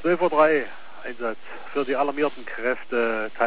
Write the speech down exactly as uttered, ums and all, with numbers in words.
zwölf Uhr drei Einsatz für die alarmierten Kräfte.